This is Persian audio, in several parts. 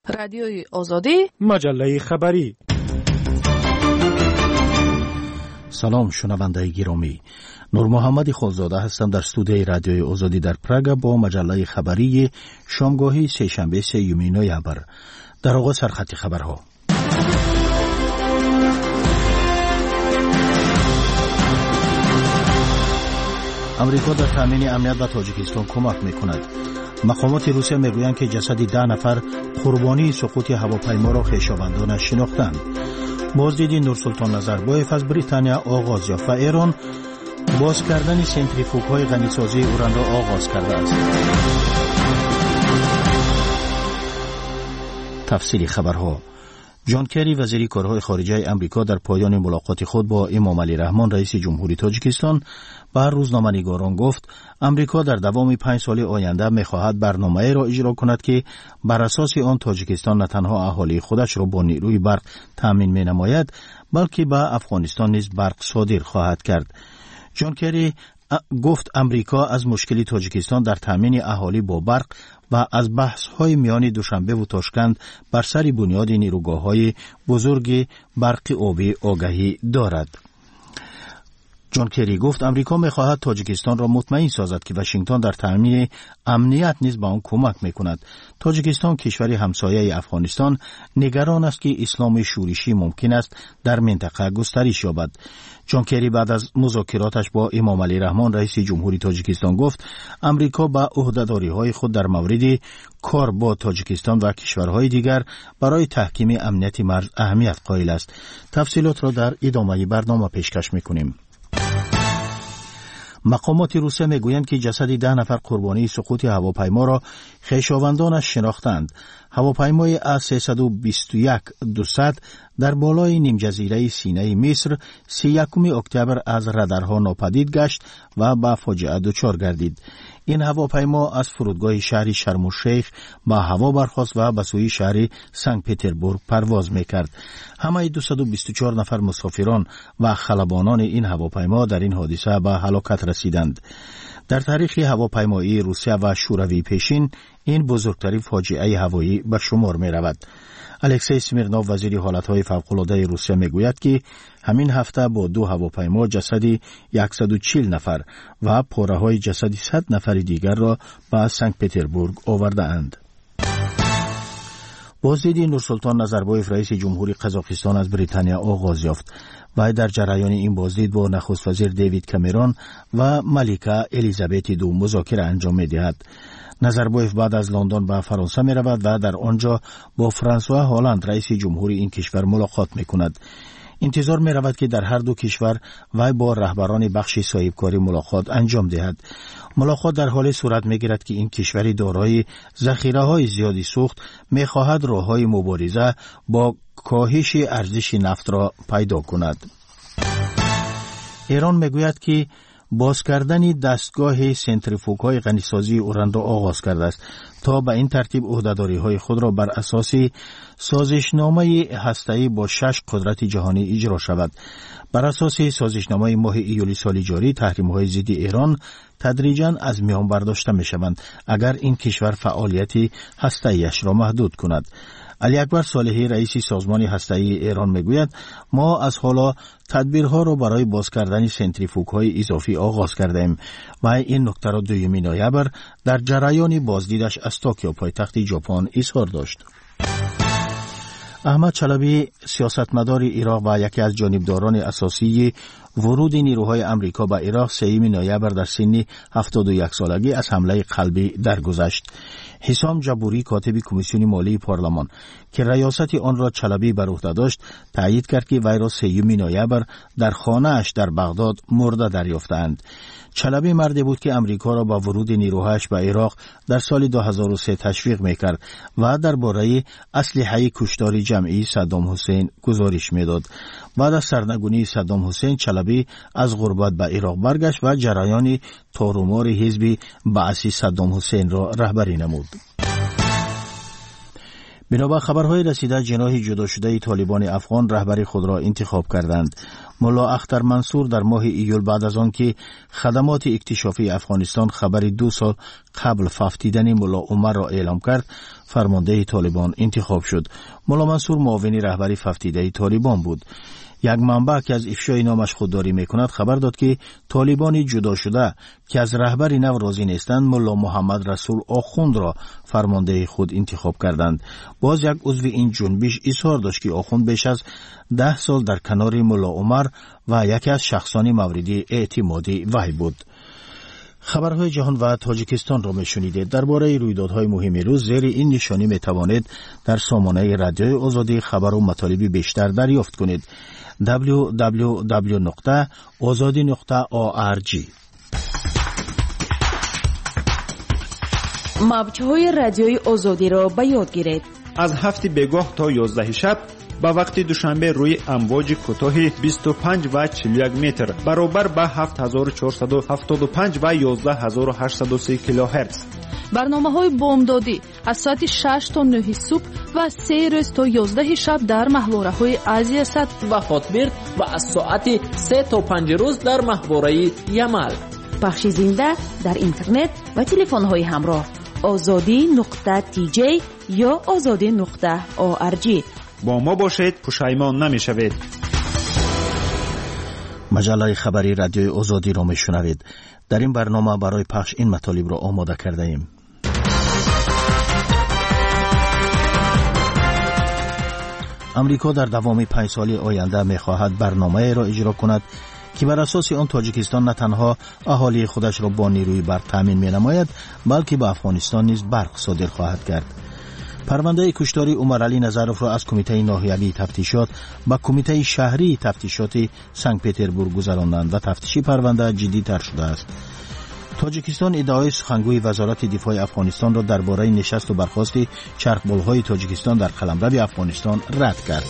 رادیوی آزادی، مجله خبری. سلام شنونده گرامی، نور محمد خالزاده هستم در استودیوی رادیوی آزادی در پراگ با مجله خبری شامگاهی سه‌شنبه 3 نوامبر. در آغاز سرخط خبرها. امریکا در تامین امنیت به تاجیکستان کمک میکند. مقامات روسیه میگویند که جسد 10 نفر قربانی سقوط هواپیما را خویشاوندانش شناختند. بازدید نورسلطان نظربایف از بریتانیا آغاز یافت و ایران باز کردن سنتریفوگ‌های غنیسازی اوران را آغاز کرده است. تفصیل خبرها. جان کری وزیر کارهای خارجه امریکا در پایان ملاقات خود با امام علی رحمان رئیس جمهوری تاجیکستان بر روزنامه‌نگاران گفت امریکا در دوام 5 سال آینده می‌خواهد برنامه‌ای را اجرا کند که بر اساس آن تاجیکستان نه تنها اهالی خودش را با نیروی برق تامین می‌نماید بلکه به افغانستان نیز برق صادر خواهد کرد. جان کری گفت امریکا از مشکل تاجیکستان در تامین اهالی با برق و از بحث‌های میان دوشنبه و تاشکند بر سر بنیاد نیروگاه‌های بزرگ برق آبی آگاهی دارد. جان کری گفت امریکا می‌خواهد تاجیکستان را مطمئن سازد که واشنگتن در تامین امنیت نیز به آن کمک می‌کند. تاجیکستان کشوری همسایه افغانستان نگران است که اسلام شورشی ممکن است در منطقه گسترش یابد. جان کری بعد از مذاکراتش با امام علی رحمان رئیس جمهوری تاجیکستان گفت امریکا به عهده‌داری‌های خود در مورد کار با تاجیکستان و کشورهای دیگر برای تحکیم امنیت مرز اهمیت قائل است. تفصیلات را در ادامه برنامه پیشکش می‌کنیم. مقامات روسیه میگویند که جسد 10 نفر قربانی سقوط هواپیما را خویشاوندانش شناختند. هواپیمای A321-200 در بالای نیم جزیره سینای مصر 31 اکتبر از رادارها ناپدید گشت و به فاجعه دچار گردید. این هواپیما از فرودگاه شهر شرم الشیخ به هوا برخاست و به سوی شهر سنت پترزبورگ پرواز میکرد. همه 224 نفر مسافران و خلبانان این هواپیما در این حادثه به هلاکت رسیدند. در تاریخ هواپیمایی روسیه و شوروی پیشین این بزرگترین فاجعه هوایی به شمار می رود. الکسی سمیرنوف وزیر حالتهای فوق‌العاده روسیه می گوید که همین هفته با 2 هواپیما جسد 140 نفر و پاره‌های جسد 100 نفر دیگر را به سنت پترزبورگ آورده اند. بازدید نورسلطان نظربایف رئیس جمهوری قزاقستان از بریتانیا آغاز یافت و در جریان این بازدید با نخست وزیر دیوید کامرون و ملکه الیزابت دو مذاکره انجام می‌دهد. نظربایف بعد از لندن به فرانسه می رود و در آنجا با فرانسوا هالند رئیس جمهوری این کشور ملاقات می کند. انتظار می رود که در هر دو کشور و با رهبران بخش صاحبکاری ملاقات انجام دهد. ملاقات در حال صورت می گیرد که این کشوری دارای ذخیره های زیادی سوخت می خواهد راه های مبارزه با کاهش ارزش نفت را پیدا کند. ایران می گوید که باز کردن دستگاه سنتریفوگ‌های غنیسازی اوران را آغاز کرده است تا به این ترتیب عهده‌داری‌های خود را بر اساس سازشنامه هسته‌ای با 6 قدرت جهانی اجرا شود. بر اساس سازشنامه ماه ایولی سال جاری تحریم‌های ضد ایران تدریجاً از میان برداشته می‌شوند اگر این کشور فعالیت هسته‌ایش را محدود کند. علی اکبر صالحی رئیس سازمان هسته‌ای ایران میگوید ما از حالا تدبیرها را برای باز کردن سنتریفوگ‌های اضافی آغاز کردیم و این نکته را 2 نوامبر در جریان بازدیدش از توکیو پایتخت ژاپن اظهار داشت. احمد چلبی سیاستمدار عراق و یکی از جانبداران اساسی ورود نیروهای امریکا به عراق 3 نوامبر در سن 71 سالگی از حمله قلبی درگذشت. حسام جبوری کاتب کمیسیون مالی پارلمان که ریاست آن را چلبی بر عهده داشت تایید کرد که وی را 3 نوامبر در خانه اش در بغداد مرده دریافتند. چلبی مردی بود که امریکا را با ورود نیروهایش به عراق در سال 2003 تشویق میکرد و درباره اسلحه کشتار جمعی صدام حسین گزارش میداد. بعد از سرنگونی صدام حسین چلبی از غربت به عراق برگشت و جریان تارومار حزب بعثی صدام حسین را رهبری نمود. بنابر خبرهای رسیده جناح جدا شده طالبان افغان رهبری خود را انتخاب کردند. ملا اختر منصور در ماه ایول بعد از آن که خدمات اکتشافی افغانستان خبری 2 سال قبل فافتیدن ملا عمر را اعلام کرد، فرمانده طالبان انتخاب شد. ملا منصور معاون رهبری فافتیده طالبان بود. یک منبع که از افشای نامش خودداری میکند خبر داد که طالبان جدا شده که از رهبری نو راضی نیستند ملا محمد رسول آخوند را فرمانده خود انتخاب کردند. باز یک عضو این جنبش اظهار داشت که آخوند بیش از 10 سال در کنار ملا عمر و یکی از شخصان مورد اعتمادی وی بود. خبرهای جهان و تاجیکستان را میشنیدید. درباره رویدادهای مهم روز زیر این نشانی میتوانید در سامانه رادیوی آزادی خبر و مطالب بیشتر دریافت کنید. www.azadi.org. موج‌های رادیوی آزادی را به یاد گیرید. از 7 بگاه تا 11 شب با وقت دوشنبه روی امواج کوتاه 25 و 41 متر برابر با 7475 و 11830 کیلوهرتز. برنامه‌های بامدادی از ساعت 6 تا 9 صبح و 3 روز تا 11 شب در ماهواره‌های آسیا ست و هاتبرد و از ساعت 3 تا 5 روز در ماهواره یمل. پخش زنده در اینترنت و تلفن‌های همراه azadi.tj یا azadi.org. با ما باشید، پشیمان نمی‌شوید. مجله خبری رادیوی آزادی را میشنوید. در این برنامه برای پخش این مطالب را آماده کرده ایم. امریکا در دوام 5 سال آینده می‌خواهد برنامه‌ای را اجرا کند که بر اساس آن تاجیکستان نه تنها اهالی خودش را با نیروی برق تامین می‌نماید بلکه به افغانستان نیز برق صادر خواهد کرد. پرونده کشتار عمر علی نظروف را از کمیته ناحیوی تفتیشات به کمیته شهری تفتیشات سنت پترزبورگ گذراندند و تفتیش پرونده جدی‌تر شده است. تاجیکستان ادعای سخنگوی وزارت دفاع افغانستان را درباره نشست و برخاست چرخبال‌های تاجیکستان در قلمرو افغانستان رد کرد.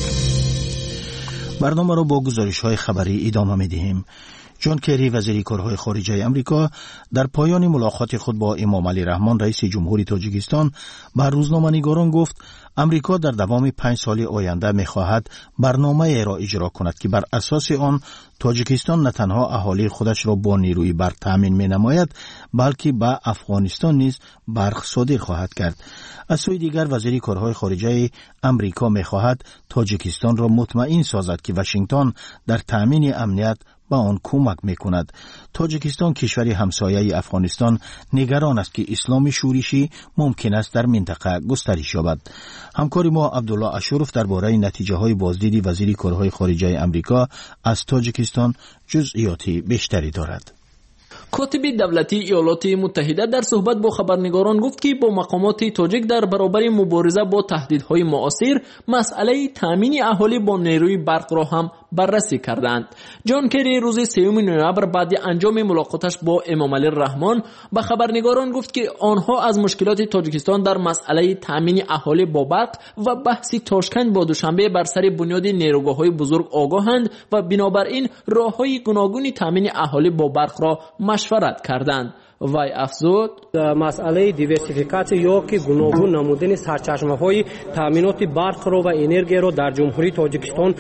برنامه را با گزارش‌های خبری ادامه می‌دهیم. جان کری وزیر کارهای خارجه امریکا در پایان ملاقات خود با امام علی رحمان رئیس جمهوری تاجیکستان به روزنامه‌نگاران گفت امریکا در دوام 5 سال آینده می‌خواهد برنامه‌ای را اجرا کند که بر اساس آن تاجیکستان نه تنها اهالی خودش را با نیروی برق تامین می‌نماید بلکه به افغانستان نیز برق صادر خواهد کرد. از سوی دیگر وزیر کارهای خارجه امریکا می‌خواهد تاجیکستان را مطمئن سازد که واشنگتن در تامین امنیت با آن کمک میکند. تاجیکستان کشوری همسایه افغانستان نگران است که اسلام شورشی ممکن است در منطقه گسترش یابد. همکار ما عبدالله اشرف درباره نتیجه های بازدید وزیر کارهای خارجه امریکا از تاجیکستان جزئیاتی بیشتری دارد. کاتب دولتی ایالات متحده در صحبت با خبرنگاران گفت که با مقامات تاجیک در برابر مبارزه با تهدیدهای معاصر مسئله تامین اهالی با نیروی برق را هم بررسی کردند. جان کری روز 3 نوامبر بعد انجام ملاقاتش با امام علی رحمان به خبرنگاران گفت که آنها از مشکلات تاجیکستان در مسئله تامین اهالی با برق و بحث تاشکند با دوشنبه بر سر بنیاد نیروگاه‌های بزرگ آگاهند و بنابراین راه‌های گوناگون تامین اهالی با برق را مشورت کردند. وی افزود مسئله دیورسیفیکاسیون یا که گوناگون نمودن سرچشمه‌های تامینات برق را و انرژی را در جمهوری تاجیکستان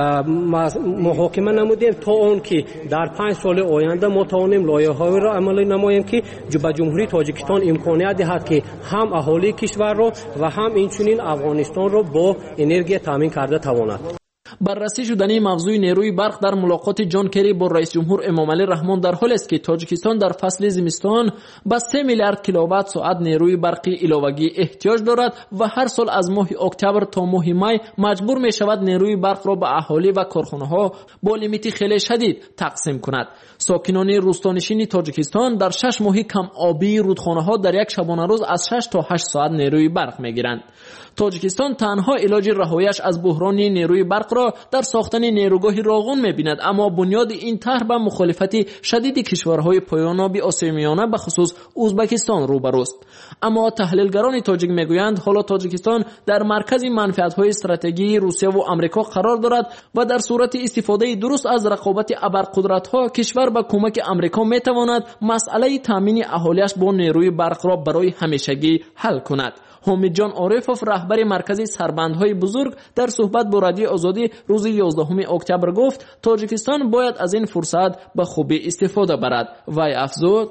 محاکمه نمودیم تا اون که در 5 سال آینده ما توانیم لایحه‌های را عملی نماییم که به جمهوری تاجیکستان امکانیت دهد که هم اهالی کشور را و هم اینچنین افغانستان را با انرژی تامین کرده تواند. بررسی شدنی موضوع نیروی برق در ملاقات جان کری با رئیس جمهور امام علی رحمان در حالی است که تاجیکستان در فصل زمستان به 3 میلیارد کیلووات ساعت نیروی برقی علاوه‌ای احتیاج دارد و هر سال از ماه اکتبر تا ماه می مجبور می شود نیروی برق را به اهالی و کارخانه‌ها با لیمیت خیلی شدید تقسیم کند. ساکنان روستانشین تاجیکستان در 6 ماه کم آبی رودخانه‌ها در یک شبانه روز از 6 تا 8 ساعت نیروی برق می‌گیرند. تاجیکستان تنها علاج رهاییش از بحران نیروی برق را در ساختن نیروگاه راغون می‌بیند، اما بنیاد این طرح به مخالفت شدید کشورهای پایان‌آب آسیای میانه به خصوص ازبکستان روبروست. اما تحلیلگران تاجیک میگویند حالا تاجیکستان در مرکز منفعت‌های استراتژیکی روسیه و آمریکا قرار دارد و در صورت استفاده درست از رقابت ابرقدرت‌ها کشور با کمک آمریکا می‌تواند مسئله تامین اهالیش با نیروی برق را برای همیشگی حل کند. حامد جان عارفوف رهبر مرکز سربندهای بزرگ در صحبت با رادیو آزادی روز 11 اکتبر گفت تاجیکستان باید از این فرصت به خوبی استفاده برد. وی افزود: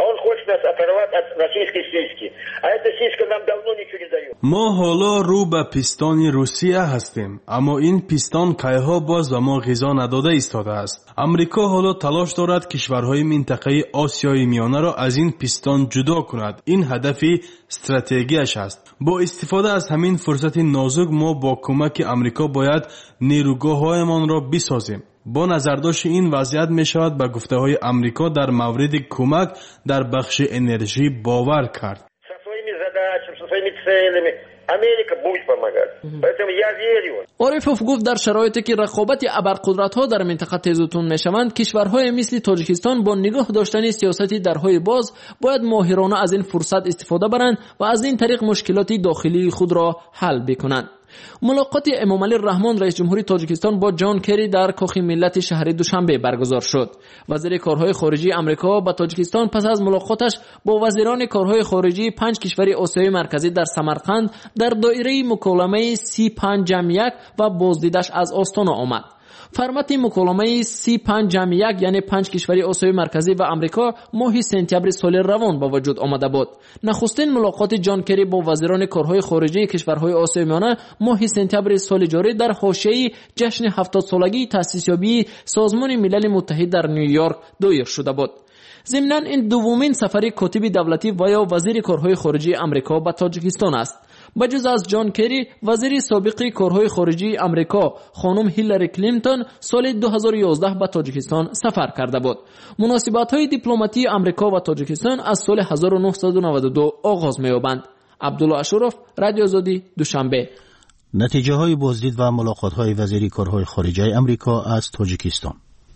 ما حالا رو به پیستان روسیه هستیم، اما این پیستان کایها باز به ما غذا نداده ایستاده است. امریکا حالا تلاش دارد کشورهای منطقه آسیای میانه را از این پیستان جدا کند. این هدفی استراتژیش است. با استفاده از همین فرصت نازک ما با کمک امریکا باید نیروگاه‌هایمان را بسازیم. با نظرداشت این وضعیت می شود به گفته های امریکا در مورد کمک در بخش انرژی باور کرد. عارفوف گفت در شرایطی که رقابت ابرقدرت‌ها در منطقه تیزتون می‌شوند، کشورهای مثل تاجیکستان با نگاه داشتن سیاستی درهای باز باید ماهرانه از این فرصت استفاده برند و از این طریق مشکلات داخلی خود را حل بکنند. ملاقات امامعلی رحمان رئیس جمهوری تاجیکستان با جان کری در کاخ ملت شهر دوشنبه برگزار شد. وزیر کارهای خارجی آمریکا با تاجیکستان پس از ملاقاتش با وزیران کارهای خارجی 5 کشور آسیای مرکزی در سمرقند در دایره مکالمه 35+1 و بازدیدش از آستانه آمد. فرمت مکالمه 35+1 یعنی 5 کشور آسیای مرکزی و آمریکا ماه سپتامبر سال روان با وجود آمده بود. نخستین ملاقات جان کری با وزیران کارهای خارجی کشورهای آسیای میانه ماه سپتامبر سال جاری در حاشیه جشن 70 سالگی تأسیس یابی سازمان ملل متحد در نیویورک دایر شده بود. ضمناً این دومین سفر کاتب دولتی و یا وزیر کارهای خارجی آمریکا به تاجیکستان است. بجز از جان کری، وزیر سابق کارهای خارجی آمریکا خانم هیلاری کلینتون سال 2011 به تاجیکستان سفر کرده بود. مناسبت‌های دیپلماتی آمریکا و تاجیکستان از سال 1992 آغاز می‌یابند. عبدالله اشرف، رادیو آزادی، دوشنبه. نتیجه های بازدید و ملاقات های وزیر کارهای خارجه آمریکا از تاجیکستان.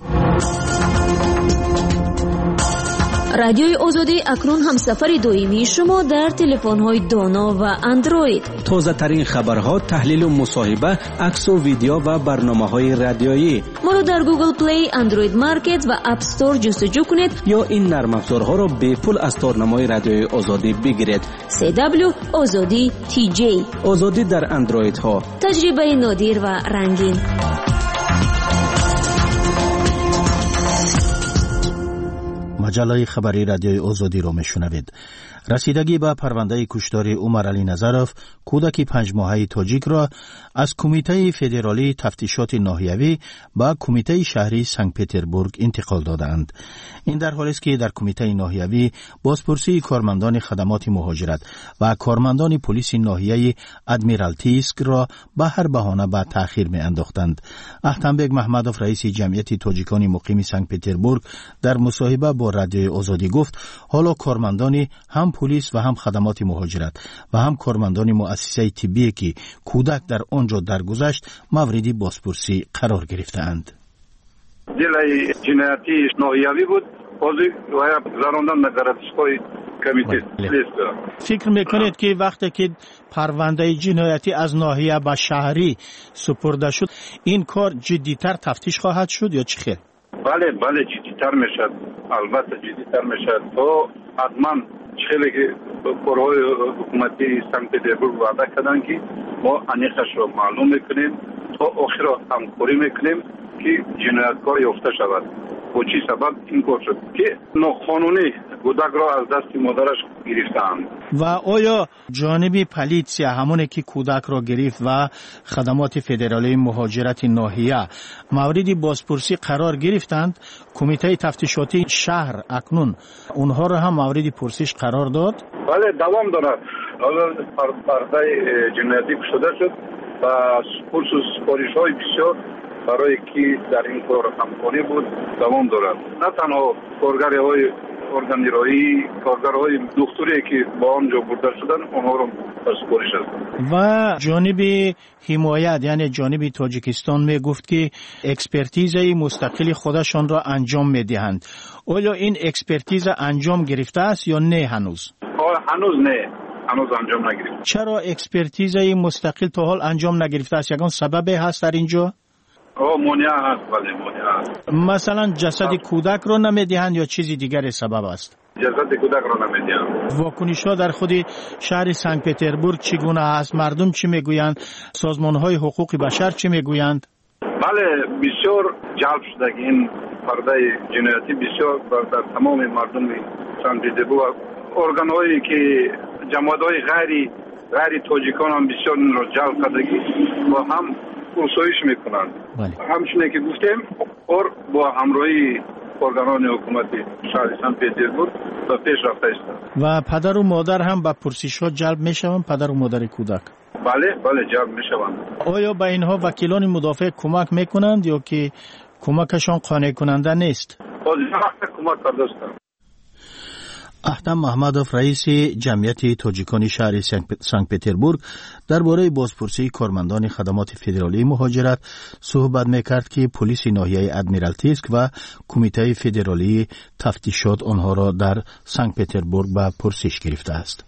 رادیوی آزادی اکنون هم سفر دائمی شما در تلفن‌های دانا و اندروید. تازه ترین خبرها، تحلیل و مصاحبه، عکس و ویدیو و برنامه‌های رادیویی. ما رو در گوگل پلی، اندروید مارکت و اپ استور جستجو کنید یا این نرم افزارها را به پول از تارنمای رادیوی آزادی بگیرید. CW آزادی TJ. آزادی در اندروید ها. تجربه نادر و رنگین. مجله خبری رادیوی آزادی را میشنوید. رسیدگی به پرونده کشتار عمر علی نظروف کودک 5 ماهه تاجیک را از کمیته فدرالی تفتیشات ناحیوی به کمیته شهری سنت پترزبورگ انتقال دادند. این در حالی است که در کمیته ناحیوی بازپرسی کارمندان خدمات مهاجرت و کارمندان پلیس ناحیه ادمیرالتیسک را به هر بهانه به تأخیر می انداختند. احتمبک محمدوف رئیس جمعیت تاجیکان مقیم سنت پترزبورگ در مصاحبه با رادیو آزادی گفت حالا کارمندان هم پلیس و هم خدمات مهاجرت و هم کارمندان مؤسسه طبی که کودک در آنجا درگذشت موردی بازپرسی قرار گرفتند. دلای جنایتی ناحیوی بود، بازی و زاروندن نگرفتگی کمیته. فکر میکنید که وقتی که پرونده جنایتی از ناحیه به شهری سپرده شد این کار جدیتر تفتیش خواهد شد یا چه خیر؟ بله جدیتر میشد، البته جدیتر میشد. تو حتما خیلی که کارهای حکومتی سنت پترزبورگ وعده کردن که ما انیخش را معلوم میکنیم تا آخر همکاری میکنیم که جنایتکار یافته شود. و چی سبب این کار شد که ناقانونی کودک را از دست مادرش گرفتند. و آیا جانب پلیسیا همونه که کودک را گرفت و خدمات فدرالی مهاجرت ناحیه موردی بازپرسی قرار گرفتند؟ کمیته تفتیشاتی شهر اکنون اونها را هم موردی پرسش قرار داد؟ بله دوام دارد. پرونده جنایتی شده شد و سپارش های بسیار برای که در این کار همکاری بود دوام دارد. نه تنها کارگرهای ارگانیرایی، کارگرهای دکتری که با آنجا برده شدن اونها را سپارش است. و جانب حمایت یعنی جانب تاجیکستان می گفت که اکسپرتیزه مستقل خودشان را انجام می دهند. آیا این اکسپرتیز انجام گرفته است یا نه هنوز؟ هنوز نه. هنوز انجام نگرفته. چرا اکسپرتیزه مستقل تا حال انجام نگرفته است؟ یگان سبب هست در اینجا؟ مانع هست. بله مانع هست. مثلا جسد کودک رو نمیدهند یا چیزی دیگر سبب است؟ اجازه کودک را نمیدیم. واکنش ها در خود شهر سنت پتربورگ چگونه است؟ مردم چی میگویند؟ سازمان های حقوق بشر چی میگویند؟ بله، بسیار جلب شده که این پرده جنایتی بسیار در تمام مردم سنت پتربورگ، ارگان هایی که جماعت های غیر تاجیکان هم بسیار این را جلب کرده و هم پرسایش میکنند. همچنین که گفتیم اور با همراهی ارگانان حکومتی شهر سنت پتربورگ به پیش رفته است. و پدر و مادر هم به پرسش ها جلب میشوند؟ پدر و مادر کودک بله جلب میشوند. آیا به اینها وکیلان مدافع کمک میکنند یا که کمکشان قانع کننده نیست؟ کمک کرده است. احتم محمدوف رئیس جمعیت تاجیکان شهر سنت پتربورگ درباره بازپرسی کارمندان خدمات فدرالی مهاجرت صحبت میکرد که پلیس ناحیه ادمیرالتیسک و کمیته فدرالی تفتیشات آنها را در سنت پتربورگ به پرسش گرفته است.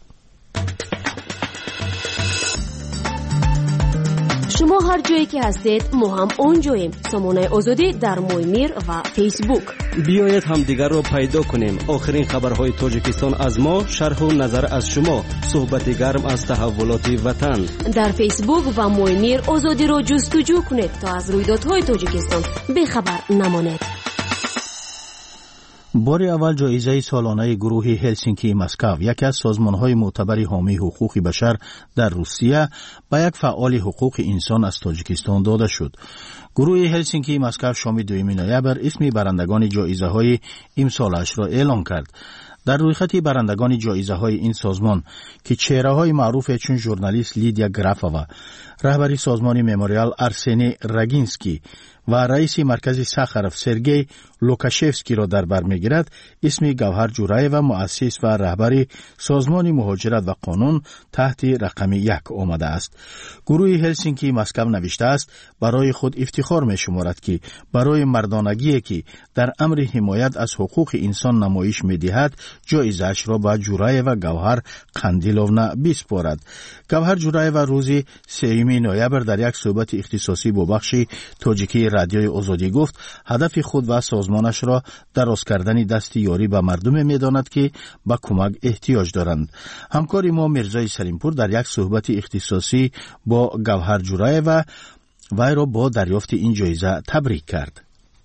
شما هر جایی که هستید ما هم اونجاییم. سامانه آزادی در مویمیر و فیسبوک. بیایید هم دیگر را پیدا کنیم. آخرین خبرهای تاجیکستان از ما، شرح و نظر از شما، صحبت گرم از تحولات وطن. در فیسبوک و مویمیر آزادی را جستجو کنید تا از رویدادهای تاجیکستان بیخبر نمانید. بار اول جایزه سالانه گروه هلسینکی مسکو، یکی از سازمان‌های معتبر حامی حقوق بشر در روسیه، به یک فعال حقوق انسان از تاجیکستان داده شد. گروه هلسینکی مسکو شام 2 نوامبر اسم برندگان جایزه‌های امسالش را اعلام کرد. در رویخط برندگان جایزه‌های این سازمان که چهره‌های معروف چون ژورنالیست لیدیا گرافووا، رهبری سازمان مموریال ارسنی راگینسکی و رئیس مرکز ساخاروف سرگئی لوکاشفسکی را در بر می‌گیرد، اسم گوهر جورایو مؤسس و رهبری سازمان مهاجرت و قانون تحت رقم 1 آمده است. گروه هلسینکی مسکو نوشته است برای خود افتخار می‌شمارد که برای مردانگی که در امر حمایت از حقوق انسان نمایش می‌دهد جایزه‌اش را به جورایو و گوهر قندیلونا بسپارد. گوهر جورایو روز 3 نوامبر در یک صحبت اختصاصی با بخش تاجیکی رادیوی آزادی گفت هدف خود و سازمانش را دراز کردن دست یاری به مردم می‌داند که به کمک احتیاج دارند. همکار ما مرزای سلیمپور در یک صحبت اختصاصی با گوهر جورایو وی را با دریافت این جایزه تبریک کرد.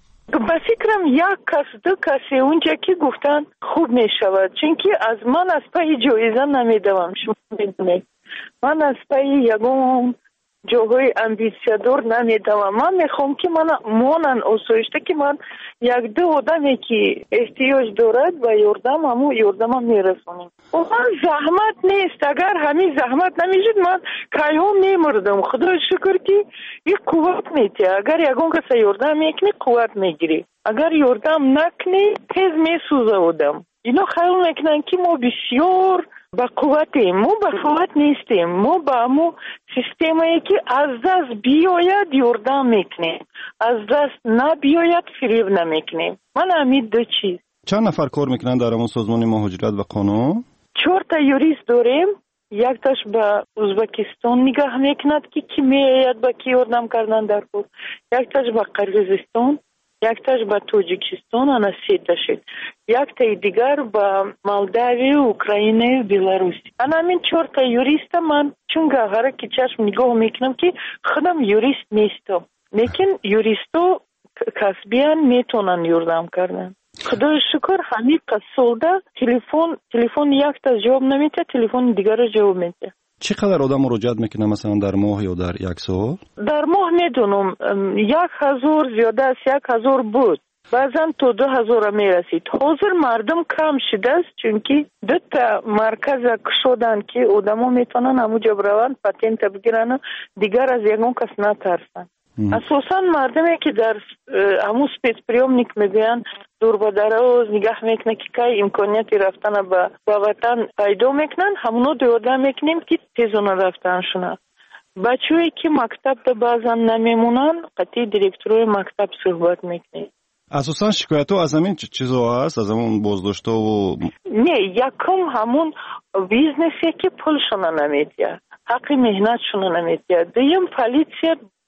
به فکرم یک کس 2 کسی اونجا که گفتن خوب می شود، چون که از من از پای جایزه نمیدوم. شما میدونید من از پای یگم جاهای امبیسیادور نمیدوم. من میخوام که من مانن آسایشته که من 1-2 آدمی که احتیاج دارد و یاردم همو یاردم میرسونیم. و من زحمت نیست، اگر همین زحمت نمیشد من کایها میمردم. خدا شکر که این قوت میده. اگر یگون کسی یاردم میکنی قوت میگیری، اگر یاردم نکنی تیز میسوزه آدم. اینا خیال میکنن که ما بسیار با قوتیم. ما با قوت نیستیم. ما با همو سیستمی که از دست بیاید یاردم میکنیم، از دست نبیاید فریب نمیکنیم. من امید 2 چیز. چند نفر کار میکنن در همون سازمان مهاجرت و قانون؟ 4 تا یوریست داریم. یک تاش به ازبکستان نگاه میکند که کی میاید با کی یاردم کردن در خود، یک تاش به قرقیزستان، یک تاش به تاجیکستان، انا 3 تا شد. یک تا دیگر به مالداوی، اوکراین و بلاروس. انا همین 4 تا یوریست من چون گوهره که چشم نگاه میکنم که خودم یوریست نیستم، لیکن یوریستو کسبیان میتونن یاردم کردن. خدا شکر همین قصولده تلفن یک تا جواب نمیده، تلفن دیگر رو جواب میده. چقدر آدم مراجعت میکنه مثلا در ماه یا در یک سال؟ در ماه میدونم 1000 زیاده از 1000 بود، بعضا تا 2000 میرسید. حاضر مردم کم شده است چون که 2 تا مرکز شدن که آدما میتونن همونجا بروند پاتنت بگیرن، دیگر از یگان کس نترسن. اساسا مردمی که در همون سپیس پریومنیک میگن دور به دراز نگاه میکنه که که امکانیتی رفتن به وطن پیدا میکنن، همونو دیاده میکنیم که تیزونه رفتن شونه. بچه‌ای که مکتب تا بعضا نمیمونن قطعی دیرکتروی مکتب صحبت میکنیم. اساسا شکایت ها از همین چیزا هست، از همون بازداشت و نه، یکم همون بیزنسی که پولشون نمیدید، حق مهنتشون نمیدید. دویم پلیسیت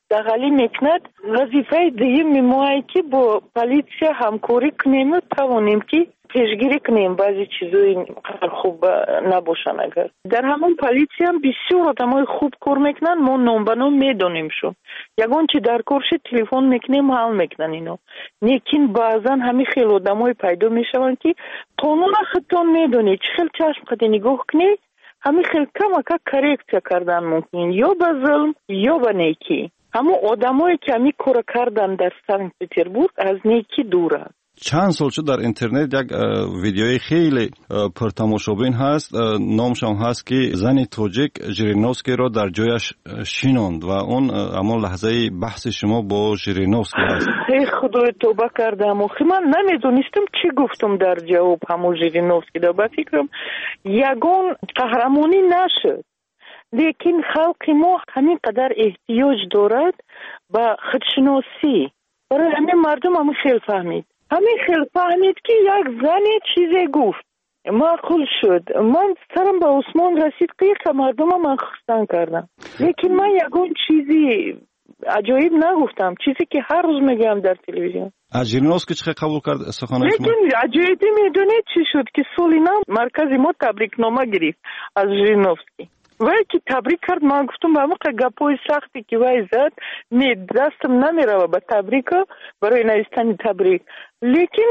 دغلی میکند وظیفه دیگه ما که با پلیسیا همکاری کنیم و توانیم که پیشگیری کنیم بعضی چیزایی خوب نباشن. اگر در همون پلیسی هم بسیار آدمای خوب کار میکنن، ما نام به نام میدونیم شو یگان چی در کارش تلفن میکنیم حل میکنن اینو، لیکن بعضا همین خیلی آدمای پیدا میشون که قانون خودتون میدونی چه خیلی چشم خودی نگاه کنی همین خیلی کم کرکت کردن ممکن یا به ظلم یا به نیکی. همون آدمایی که همین کار کردن در سنت پتربورگ از نیکی دوره. چند سال شد در اینترنت یک ویدیوی خیلی پرتماشابین هست، نامش هم هست که زن تاجیک ژیرینوفسکی را در جایش شیناند و اون اما لحظه بحث شما با ژیرینوفسکی هست. ای خدای توبه کردم، من نمیدونستم چی گفتم در جواب همون ژیرینوفسکی. در فکرم یگان قهرمانی نشد، لیکن خلق ما همین قدر احتیاج دارد به خودشناسی. برای همین مردم هم خیلی فهمید که یک زنی چیزی گفت معقول شد. من سرم به عثمان رسید که مردم هم خستن کردم، لیکن من یکون چیزی عجایب نگفتم، چیزی که هر روز میگم در تلویزیون. از ژیرینوفسکی چه قبول کرد سخنش؟ لیکن عجایبی میدونید چی شد که سولینا مرکزی ما تبریکنامه گرفت از ژیرینوفسکی. وای که تبریک کرد، من گفتم با موقع گپای سختی که وای زد دستم نمیره به تبریک برای نوشتن تبریک، لیکن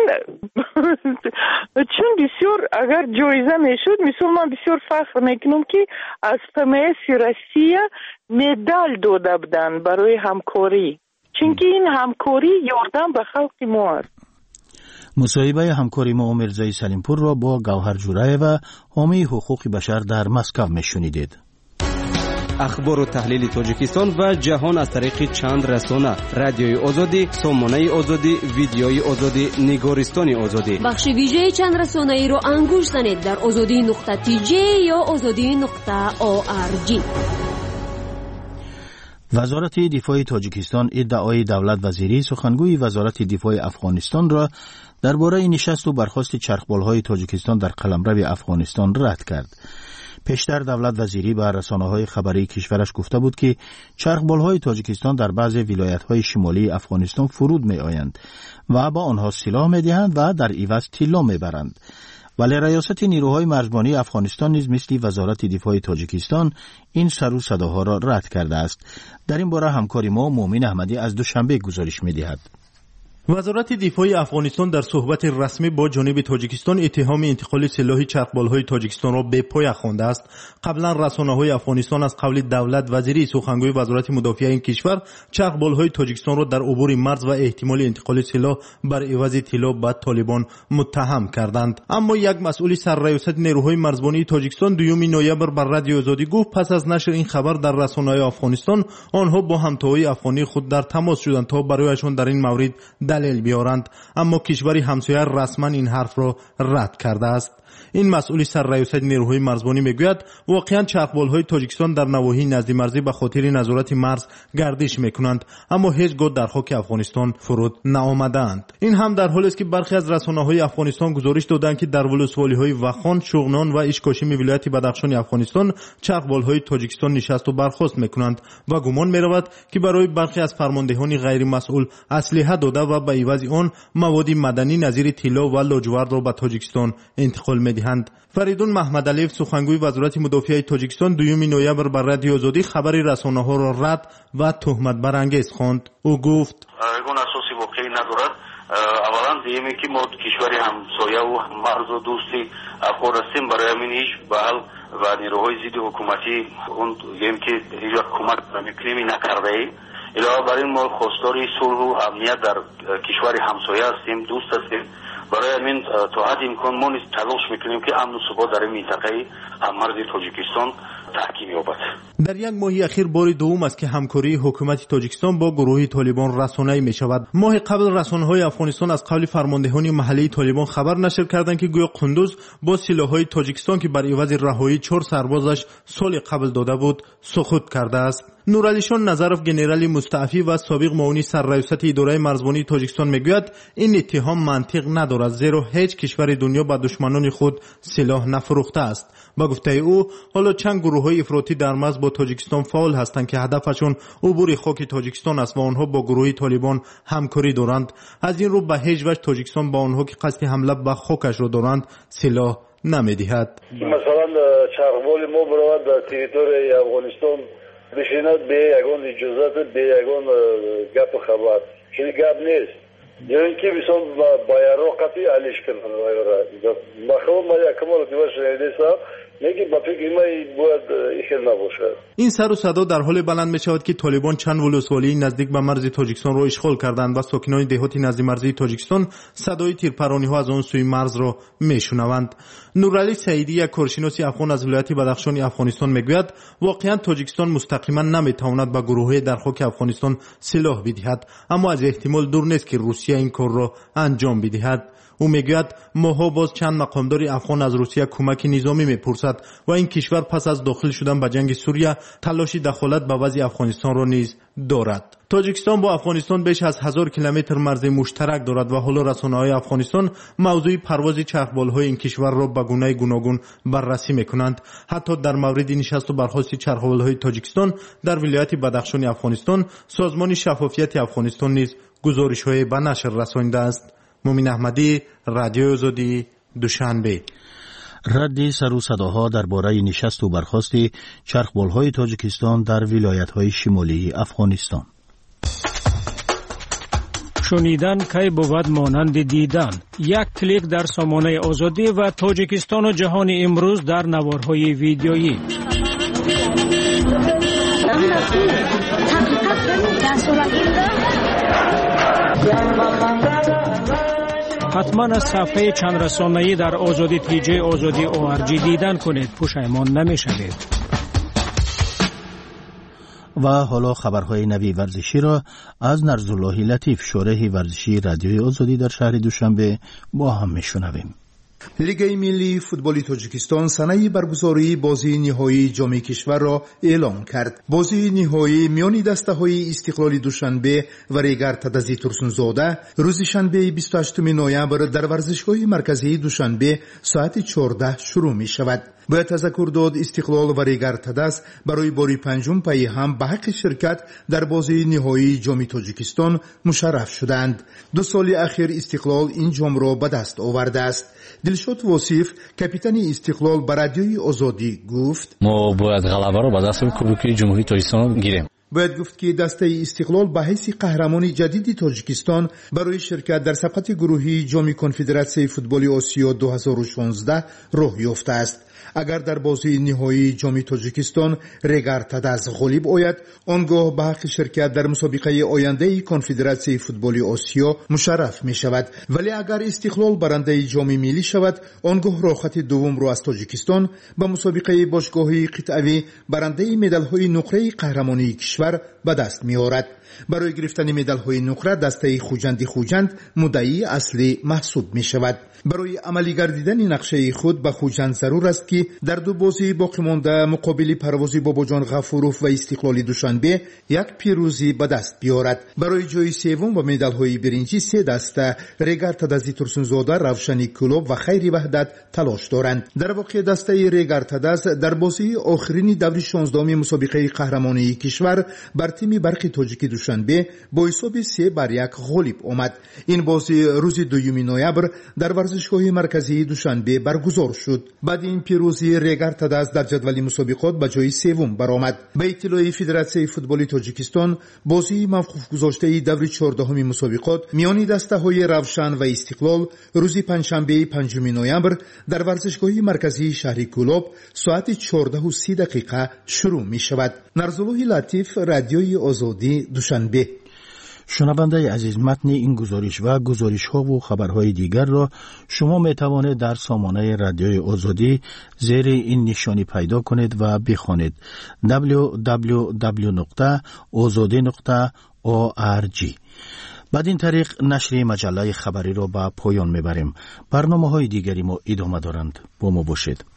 چون بسیار اگر جایزه میشد مثلا من بسیار فخر میکنم که از ФМС روسیه مدال داده بودن برای همکاری، چون که این همکاری یاردن به خلق ما است. مصاحبه همکاری ما میرزای سلیمپور را با گوهر جورایی و حامی حقوق بشر در مسکو میشنیدید. اخبار و تحلیل تاجیکستان و جهان از طریق چند رسانه: رادیوی آزادی، سامانه آزادی، ویدیوی آزادی، نگارستان آزادی. بخش ویژه چند رسانه ای رو انگوش زنید در azadi.tj یا azadi.org. وزارت دفاع تاجیکستان ادعای دولت وزیری سخنگوی وزارت دفاع افغانستان را درباره نشست و برخاست چرخبال‌های تاجیکستان در قلمرو افغانستان رد کرد. پیشتر دولت وزیری به رسانه‌های خبری کشورش گفته بود که چرخبال‌های تاجیکستان در بعضی ولایت‌های شمالی افغانستان فرود می‌آیند و با آنها سلاح می‌دهند و در عوض طلا می‌برند. ولی ریاست نیروهای مرزبانی افغانستان نیز مثل وزارت دفاع تاجیکستان این سر و صداها را رد کرده است. در این باره همکاری ما مومن احمدی از دوشنبه گزارش می‌دهد. وزارت دفاع افغانستان در صحبت رسمی با جانب تاجیکستان اتهام انتقال سلاح چرخبال‌های تاجیکستان را به پای خوانده است. قبلا رسانه‌های افغانستان از قول دولت وزیری سخنگوی وزارت مدافع این کشور چرخبال‌های تاجیکستان را در عبور مرز و احتمال انتقال سلاح بر عوض طلا به طالبان متهم کردند. اما یک مسئول سرریاست نیروهای مرزبانی تاجیکستان 2 نوامبر بر رادیو آزادی گفت پس از نشر این خبر در رسانه‌های افغانستان آنها با همتاهای افغانی خود در تماس شدند تا برایشان در این مورد دلیل بیارند، اما کشوری همسایه رسما این حرف را رد کرده است. این مسئول سرریاست نیروهای مرزبانی میگوید واقعا چرخبال‌های تاجیکستان در نواحی نزد مرزی به خاطر نظارت مرز گردش میکنند، اما هیچگاه در خاک افغانستان فرود نآمدند. این هم در حالی است که برخی از رسانه‌های افغانستان گزارش دادند که در ولسوالی‌های وخان، شغنان و اشکاشم ولایت بدخشان افغانستان چرخبال‌های تاجیکستان نشست و برخاست میکنند و گمان میرود که برای برخی از فرماندهان غیر مسئول اسلحه داده و به عوض آن مواد مدنی نظیر طلا و لاجورد را به تاجیکستان انتقال می‌دهند. فریدون محمد علیف سخنگوی وزارت مدافع تاجیکستان 2 نوامبر بر رادیو آزادی خبر رسانه‌ها را رد و تهمت برانگیز خواند. او گفت اون اساسی واقعی ندارد. اولا دیمی که ما کشوری همسایه و مرز و دوستی افغان هستیم، برای همین هیچ بحل و نیروهای ضد حکومتی اون دیمی که هیچ کمک نمی‌کنیم نکرده ای. علاوه بر این ما خواستار صلح و امنیت در کشور همسایه هستیم، دوست هستیم. برای همین تا حد امکان ما نیز تلاش میکنیم که امن و ثبات در این منطقه هممرز تاجیکستان تحکیم یابد. در یک ماه اخیر بار دوم است که همکاری حکومت تاجیکستان با گروه طالبان رسانه‌ای میشود. ماه قبل رسانه‌های افغانستان از قول فرماندهان محلی طالبان خبر نشر کردند که گویا قندوز با سلاح‌های تاجیکستان که بر عوض رهایی 4 سربازش سال قبل داده بود سقوط کرده است. نورعلیشان نظرов گنرالی مستعفی و سابق معاون سررئیست اداره مرزبانی تاجیکستان میگوید این اتهام منطق ندارد، زیرا هیچ کشور دنیا به دشمنان خود سلاح نفروخته است. با گفته او حالا چند گروه‌های افراطی در مرز با تاجیکستان فعال هستند که هدفشون عبور خاک تاجیکستان است و آنها با گروه طالبان همکاری دارند. از این رو به هیچ وجه تاجیکستان با آنها که قصد حمله به خاکش را دارند سلاح نمیدهد. مثلا چرخبال ما برود در تریتوری افغانستان بشیند به یگان اجازت به یگان گپ و خبر چیزی گپ نیست، یا اینکه بسیار با یارو قطعی علیش کردن مخواه ما یکمال دیوار شنیده یکی با فکر ما باید ایخیل نباشد. این سر و صدا در حال بلند می شود که طالبان چند ولسوالی نزدیک به مرز تاجیکستان را اشغال کردند و ساکنان دهات نزدیک مرزی تاجیکستان صدای تیرپرانی ها از آن سوی مرز را می شنوند. نورعلی سعیدی، یک کارشناس افغان از ولایت بدخشان افغانستان میگوید واقعا تاجیکستان مستقیما نمیتواند به گروه‌های در خاک افغانستان سلاح بدهد، اما از احتمال دور نیست که روسیه این کار را انجام بدهد. او میگوید ماها باز چند مقامدار افغان از روسیه کمک نظامی میپرسد و این کشور پس از داخل شدن به جنگ سوریه تلاشی دخالت به وضع افغانستان را نیز دارد. تاجیکستان با افغانستان بیش از 1000 کیلومتر مرز مشترک دارد و حالا رسانه‌های افغانستان موضوع پرواز چرخبال‌های این کشور را به گونه گوناگون بررسی می‌کنند. حتی در مورد نشست و برخاست چرخبال‌های تاجیکستان در ولایت بدخشان افغانستان سازمان شفافیت افغانستان نیز گزارش‌های به نشر رسانیده است. مومن احمدی، رادیو آزادی، دوشنبه. رد سر و صداها درباره نشست و برخاست چرخبال‌های تاجیکستان در ولایت‌های شمالی افغانستان. شنیدن کی بود مانند دیدن. یک کلیک در سامانه آزادی و تاجیکستان و جهان امروز در نوارهای ویدیویی. حتما از صفحه چند رسانه‌ای در آزادی تیجی آزادی ORG دیدن کنید، پشیمان نمی‌شوید. و حالا خبرهای نوی ورزشی را از نرزالله لطیف، شارح ورزشی رادیوی آزادی در شهر دوشنبه با هم میشنویم. لیگ ملی فوتبال تاجیکستان سنه برگزاری بازی نهایی جام کشور را اعلام کرد. بازی نهایی میان دسته‌های استقلال دوشنبه و ریگر تدزی ترسونزاده روز شنبه 28 نوامبر در ورزشگاه مرکزی دوشنبه ساعت 14 شروع می شود. باید تذکر داد استقلال و ریگر تدز برای باری پنجم پی هم به حق شرکت در بازی نهایی جام تاجیکستان مشرف شدند. 2 سال اخیر استقلال این جام را به دست آورده است. دلشاد واصف کاپیتان استقلال به رادیوی آزادی گفت ما باید غلبه را به دست کوبک جمهوری تاجیکستان گیریم. باید گفت که دسته استقلال به حیث قهرمان جدید تاجیکستان برای شرکت در سبقت گروهی جام کنفدراسیون فوتبال آسیا 2016 راه یافته است. اگر در بازی نهایی جام تاجیکستان ریگر تدز غالب آید، آنگاه به حق شرکت در مسابقه آینده کنفدراسیون فوتبال آسیا مشرف می شود. ولی اگر استقلال برنده جام ملی شود، آنگاه راه خط دوم را از تاجیکستان به مسابقه باشگاهی قطعی برنده مدال‌های نقره قهرمانی کشور به دست می آورد. برای گرفتن مدال‌های نقره دسته خوجند مدعی اصلی محسوب می شود. برای عملی گردیدن نقشه خود به خوجند ضرور است که در 2 بازی باقی مانده مقابل پروازی باباجان غفوروف و استقلال دوشنبه یک پیروزی به دست بیارد. برای جای سوم و مدال‌های برنجی 3 دسته ریگر تدزی ترسونزاده، روشنی کلوب و خیر وحدت تلاش دارند. در واقع دسته ریگر تدز در بازی آخرین دور 16 مسابقه قهرمانی کشور بر تیم برق تاجیک دوشنبه با حساب 3-1 غالب آمد. این بازی روز 2 نوامبر در ورزشگاه مرکزی دوشنبه برگزار شد. بعد این پیروزی ریگر تدز در جدول مسابقات به جای سوم برآمد. به اطلاع فدراسیون فوتبال تاجیکستان، بازی موقوف گذاشته دور 14 مسابقات میان دسته‌های روشن و استقلال روز پنجشنبه 5 نوامبر در ورزشگاه مرکزی شهر کلوب ساعت 14:30 شروع می شود. نرزالله لطیف، رادیوی آزادی، دوشنبه. شنونده عزیز، متن این گزارش و گزارش‌ها و خبرهای دیگر را شما می‌توانید در سامانه رادیوی آزادی زیر این نشانی پیدا کنید و بخوانید: www.azadi.org. بعد این طریق نشر مجله خبری را به پایان می‌بریم. برنامه‌های دیگری ما ادامه دارند. با ما باشید.